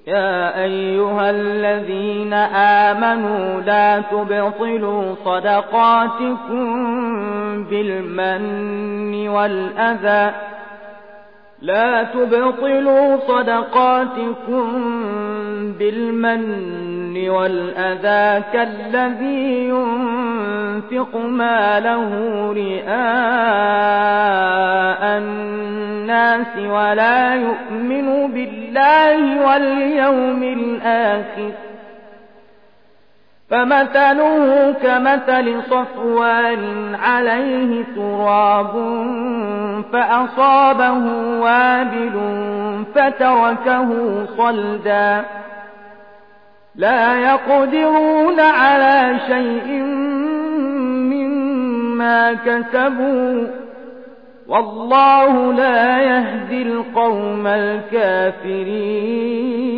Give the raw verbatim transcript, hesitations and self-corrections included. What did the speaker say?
يا أيها الذين آمنوا لا تبطلوا صدقاتكم بالمن والأذى لا تبطلوا صدقاتكم بالمن والأذى كالذي ينفق ماله رئاء الناس ولا يؤمن بالله واليوم الآخر فمثله كمثل صفوان عليه تراب فأصابه وابل فتركه صلدا لا يقدرون على شيء مما كسبوا والله لا يهدي القوم الكافرين.